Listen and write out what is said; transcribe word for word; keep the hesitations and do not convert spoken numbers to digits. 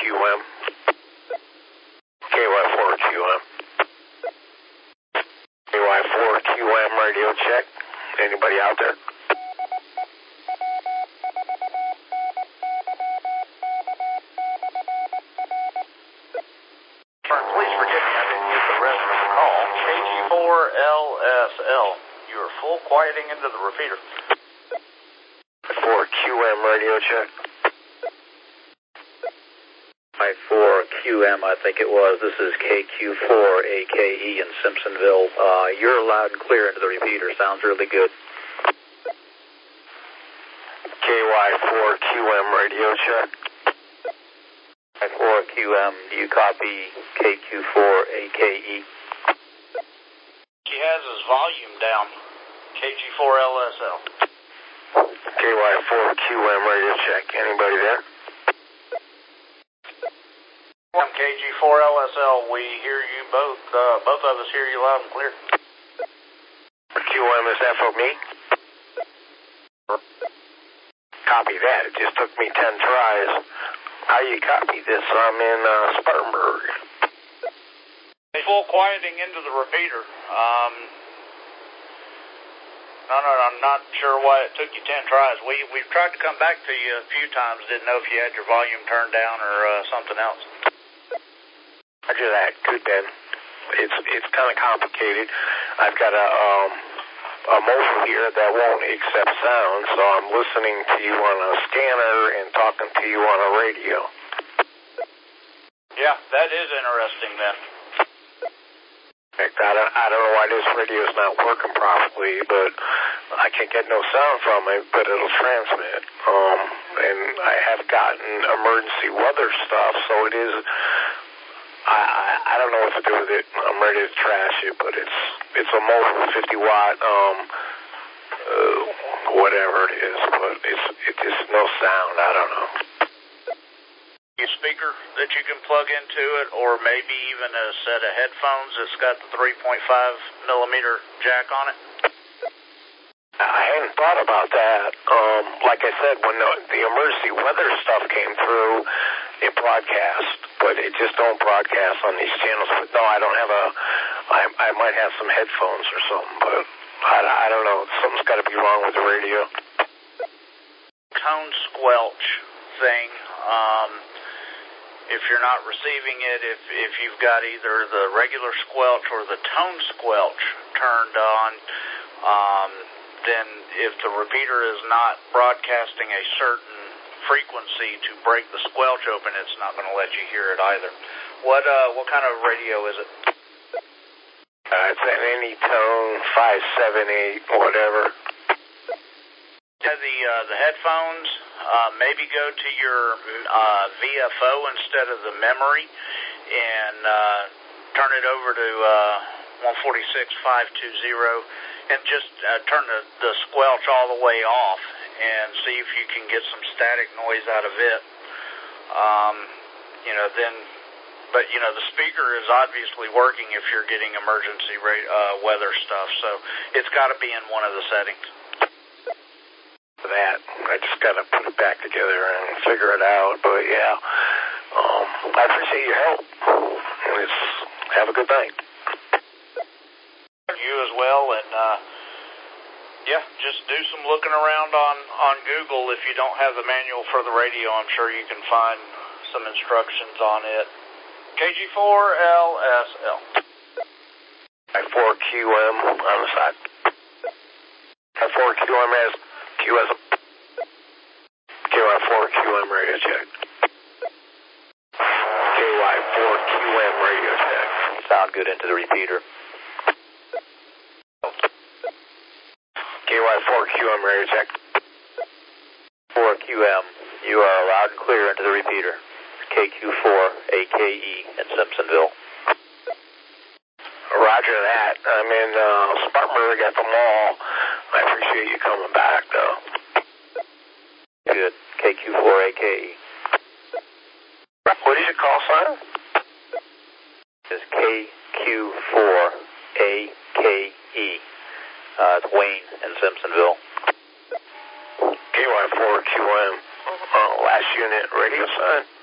Q M. K Y four Q M. K Y four Q M radio check. Anybody out there? Please forgive me, I didn't get the rest of the call. K G four L S L. You are full quieting into the repeater. four Q M radio check. four Q M, I think it was. This is K Q four A K E in Simpsonville. Uh, you're loud and clear into the repeater. Sounds really good. K Y four Q M radio check. four Q M, do you copy K Q four A K E? He has his volume down. K G four L S L. K Y four Q M radio check. Anybody there? K G four L S L, we hear you both. Uh, both of us hear you loud and clear. Q M, is that for me? Copy that. It just took me ten tries. How you copy this? I'm in uh, Spartanburg. Full quieting into the repeater. Um, no, no, I'm not sure why it took you ten tries. We we've tried to come back to you a few times. Didn't know if you had your volume turned down or uh, something else. Roger that. Good, Ben. It's it's kind of complicated. I've got a um a modem here that won't accept sound, so I'm listening to you on a scanner and talking to you on a radio. Yeah, that is interesting then. In fact, I don't, I don't know why this radio is not working properly, but I can't get no sound from it, but it'll transmit. Um, and I have gotten emergency weather stuff, so it is. I, I I don't know what to do with it. I'm ready to trash it, but it's it's a mobile fifty watt um uh, whatever it is, but it's it is no sound. I don't know. A speaker that you can plug into it, or maybe even a set of headphones that's got the three point five millimeter jack on it. I hadn't thought about that. Um, like I said, when the, the emergency weather stuff came through, it broadcast, but it just don't broadcast on these channels. But no, I don't have a. I I might have some headphones or something, but I, I don't know. Something's got to be wrong with the radio. Tone squelch thing. Um, if you're not receiving it, if if you've got either the regular squelch or the tone squelch turned on, um, then if the repeater is not broadcasting a certain frequency to break the squelch open, it's not going to let you hear it either. What uh what kind of radio is it? Uh, it's an Anytone five seven eight whatever. Yeah, the uh, the headphones. Uh, maybe go to your uh, V F O instead of the memory, and uh, turn it over to uh, one forty-six five twenty, and just uh, turn the, the squelch all the way off, and see if you can get some static noise out of it. Um, you know, then, but you know, the speaker is obviously working if you're getting emergency ra- uh, weather stuff, so it's got to be in one of the settings. That I just got to put it back together and figure it out. But yeah, um, I appreciate your help. And it's have a good night. You as well, and uh, yeah, just do some looking around on on Google. If you don't have the manual for the radio, I'm sure you can find some instructions on it. K G four L S L. four Q M on the side. four Q M has Q S M. K Y four Q M radio check. K Y four Q M radio check. Sound good into the repeater. K Y four Q M radio check. four Q M, you are loud and clear into the repeater. K Q four A K E in Simpsonville. Roger that. I'm in uh, Spartanburg at the mall. I appreciate you coming back, though. Good. K Q four A K E. What is your call sign? It's K Q four A K E. Uh, it's Wayne in Simpsonville. K Y four Q M. Uh, last unit radio sign.